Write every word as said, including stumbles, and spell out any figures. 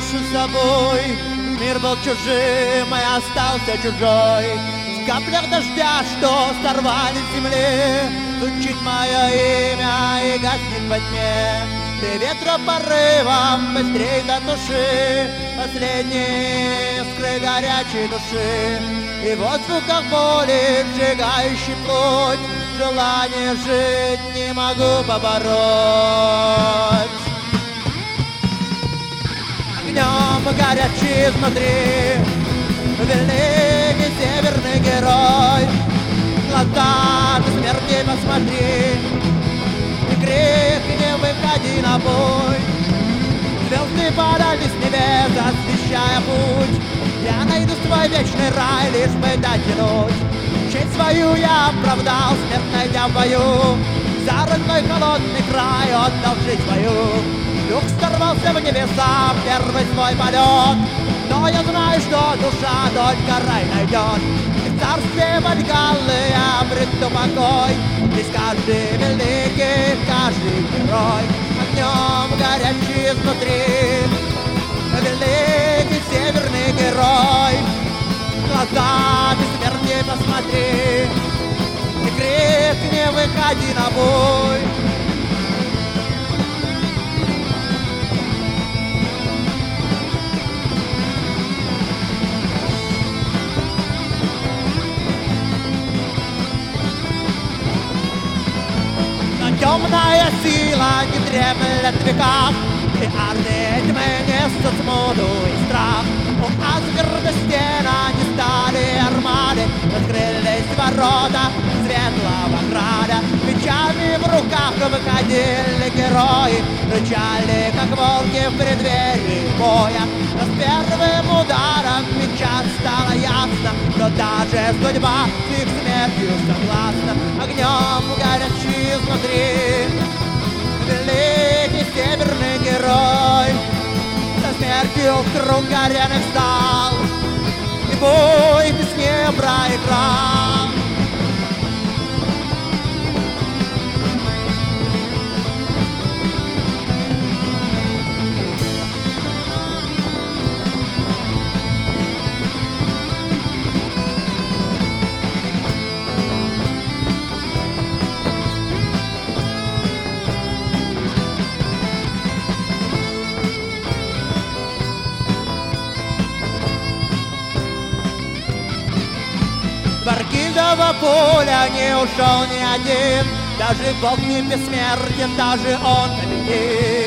душу с собой. Мир был чужим, и остался чужой. В каплях дождя, что сорвали с земли, звучит мое имя и гаснет во тьме. Ты ветропорывом быстрей затуши последние искры горячей души. И вот в звуках боли, сжигающий плоть, желание жить не могу побороть. Огнем горячий изнутри, великий северный герой. Глаза до смерти посмотри, и крик не выходи на бой. Звезды падали с небес, освещая путь. Я найду свой вечный рай, лишь бы дотянуть. Честь свою я оправдал, смерть найдя в бою. За родной холодный край отдал жизнь свою. Дух сорвался в небеса, первый свой полет. Но я знаю, что душа только рай найдет. И в царстве Вальгаллы я обрету покой. Здесь каждый великий, каждый герой. Огнем горячий изнутри, великий северный герой. Глаза без смерти посмотри, и крик не выходи на бой. Но темная сила не дремлет в веках, и армии тьмы несут смуту и страх. У Асгарда стена не стали армады, открылись ворота светлого града. Мечами в руках выходили герои, рычали, как волки в преддверии боя. Но с первым ударом меча стало ясно, что даже судьба с их смертью согласна. Огнем горячий изнутри, великий северный герой. Со смертью вдруг горяный встал, и бой без не проиграл. В Аргильдово поля не ушел ни один, даже Бог не бессмертен, даже он победит.